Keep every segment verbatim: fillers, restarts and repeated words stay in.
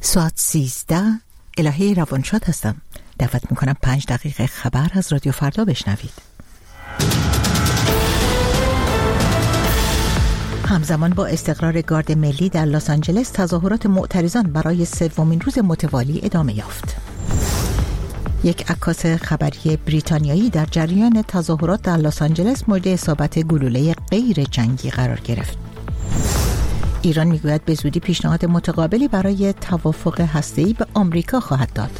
ساعت سیزده الهه روانشاد هستم. دعوت میکنم پنج دقیقه خبر از رادیو فردا بشنوید. همزمان با استقرار گارد ملی در لس آنجلس، تظاهرات معترضان برای سومین روز متوالی ادامه یافت. یک عکاس خبری بریتانیایی در جریان تظاهرات در لس آنجلس مورد اصابت گلوله غیر جنگی قرار گرفت. ایران میگوید به زودی پیشنهاد متقابلی برای توافق هسته‌ای به آمریکا خواهد داد.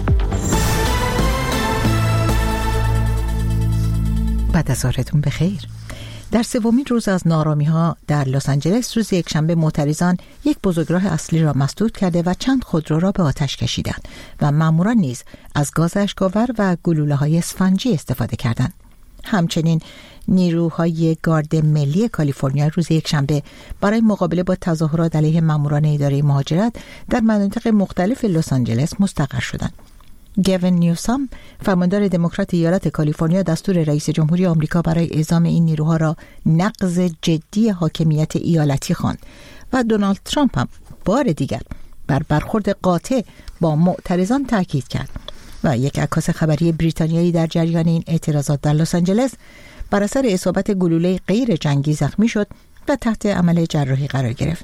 بعد از ظهرتون بخیر. در سومین روز از نارامی‌ها در لس آنجلس روز یکشنبه، معترضان یک بزرگراه اصلی را مسدود کرده و چند خودرو را به آتش کشیدند و ماموران نیز از گاز اشک‌آور و گلوله‌های اسفنجی استفاده کردند. همچنین نیروهای گارد ملی کالیفرنیا روز یکشنبه برای مقابله با تظاهرات علیه ماموران اداره مهاجرت در مناطق مختلف لس آنجلس مستقر شدند. گوین نیوسام، فرماندار دموکرات ایالت کالیفرنیا، دستور رئیس جمهوری آمریکا برای اعزام این نیروها را نقض جدی حاکمیت ایالتی خواند و دونالد ترامپ هم بار دیگر بر برخورد قاطع با معترضان تاکید کرد و یک عکاس خبری بریتانیایی در جریان این اعتراضات در لس آنجلس بر اثر اصابت گلوله غیر جنگی زخمی شد و تحت عمل جراحی قرار گرفت.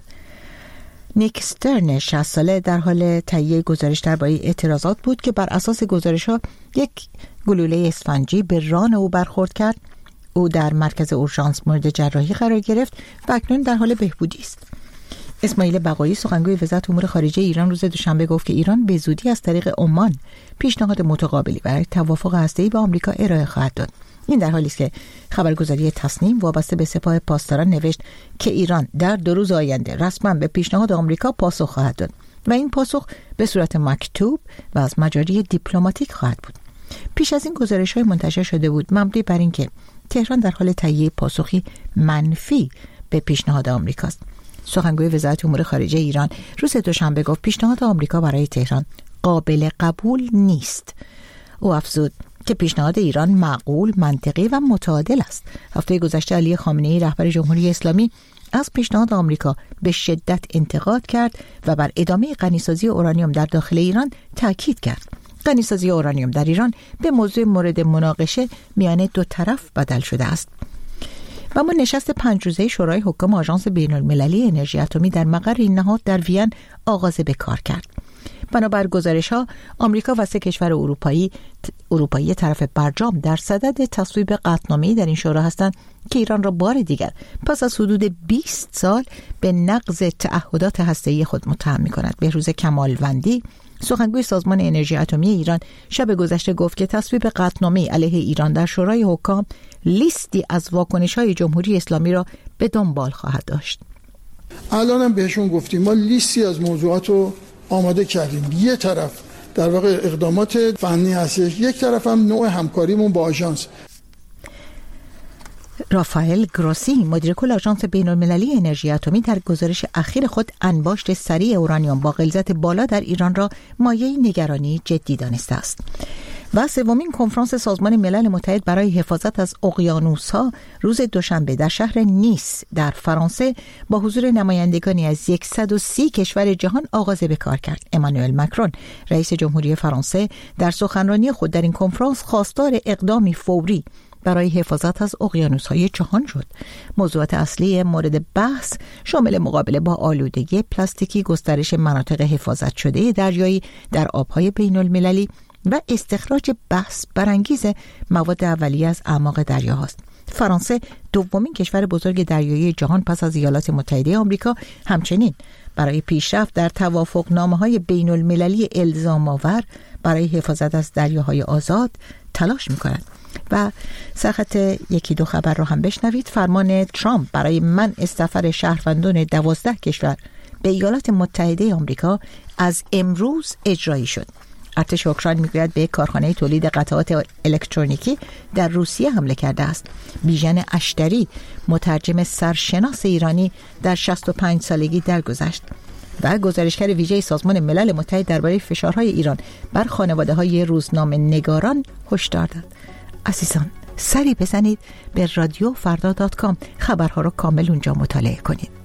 نیک استرن شصت ساله در حال تهیه گزارش درباره اعتراضات بود که بر اساس گزارش‌ها یک گلوله اسفنجی به ران او برخورد کرد. او در مرکز اورژانس مورد جراحی قرار گرفت و اکنون در حال بهبودی است. اسماعیل بقایی، سخنگوی وزارت امور خارجه ایران، روز دوشنبه گفت که ایران به زودی از طریق عمان پیشنهاد متقابلی برای توافق هسته‌ای با آمریکا ارائه خواهد داد. این در حالی است که خبرگزاری تصنیم وابسته به سپاه پاسداران نوشت که ایران در دو روز آینده رسما به پیشنهاد آمریکا پاسخ خواهد داد و این پاسخ به صورت مکتوب و از مجاری دیپلماتیک خواهد بود. پیش از این گزارش‌های منتشر شده بود مبنی بر اینکه تهران در حال تهیه پاسخی منفی به پیشنهاد آمریکاست. سخنگوی وزارت امور خارجه ایران روز دوشنبه گفت پیشنهاد آمریکا برای تهران قابل قبول نیست. او افزود که پیشنهاد ایران معقول، منطقی و متعادل است. هفته گذشته علی خامنه‌ای، رهبر جمهوری اسلامی، از پیشنهاد آمریکا به شدت انتقاد کرد و بر ادامه غنیسازی اورانیوم در داخل ایران تاکید کرد. غنیسازی اورانیوم در ایران به موضوع مورد مناقشه میان دو طرف بدل شده است. و اما نشست پنج روزه شورای حکام آژانس بین‌المللی انرژی اتمی در مقر این نهاد در وین آغاز به کار کرد. بنابر گزارش‌ها، آمریکا و سه کشور اروپایی اروپایی طرف برجام در صدد تصویب قطعنامه‌ای در این شورا هستند که ایران را بار دیگر پس از حدود بیست سال به نقض تعهدات هسته‌ای خود متهم می‌کند. بهروز کمالوندی، سخنگوی سازمان انرژی اتمی ایران، شب گذشته گفت که تصویب قطعنامه علیه ایران در شورای حکام لیستی از واکنش‌های جمهوری اسلامی را به دنبال خواهد داشت. الانم بهشون گفتیم ما لیستی از موضوعات رو آماده کردیم. یه طرف در واقع اقدامات فنی هستش، یک طرف هم نوع همکاریمون با آژانس. رافائل گروسی، مدیر کل آژانس بین‌المللی انرژی اتمی، در گزارش اخیر خود انباشت سریع اورانیوم با غلظت بالا در ایران را مایه نگرانی جدی دانسته است. و سومین کنفرانس سازمان ملل متحد برای حفاظت از اقیانوس‌ها روز دوشنبه در شهر نیس در فرانسه با حضور نمایندگانی از صد و سی کشور جهان آغاز به کار کرد. امانوئل مکرون، رئیس جمهوری فرانسه، در سخنرانی خود در این کنفرانس خواستار اقدامی فوری برای حفاظت از اقیانوس‌های جهان شد. موضوعات اصلی مورد بحث شامل مقابله با آلودگی پلاستیکی، گسترش مناطق حفاظت شده دریایی در آب‌های بین‌المللی و استخراج بحث برانگیز مواد اولیه از اعماق دریاهاست. فرانسه، دومین کشور بزرگ دریایی جهان پس از ایالات متحده آمریکا، همچنین برای پیشرفت در توافقنامه‌های بین‌المللی الزام‌آور برای حفاظت از دریاهای آزاد تلاش می‌کند. و سرخط یکی دو خبر رو هم بشنوید. فرمان ترامپ برای منع سفر شهروندان دوازده کشور به ایالات متحده آمریکا از امروز اجرایی شد. ارتش اوکراین میگوید به کارخانه تولید قطعات الکترونیکی در روسیه حمله کرده است. بیژن اشتری، مترجم سرشناس ایرانی، در شصت و پنج سالگی درگذشت. و گزارشگر ویژه سازمان ملل متحد درباره فشارهای ایران بر خانواده‌های روزنامه نگاران هشدار داد. عزیزان، سری بزنید به رادیو فردا دات کام، خبرها رو کامل اونجا مطالعه کنید.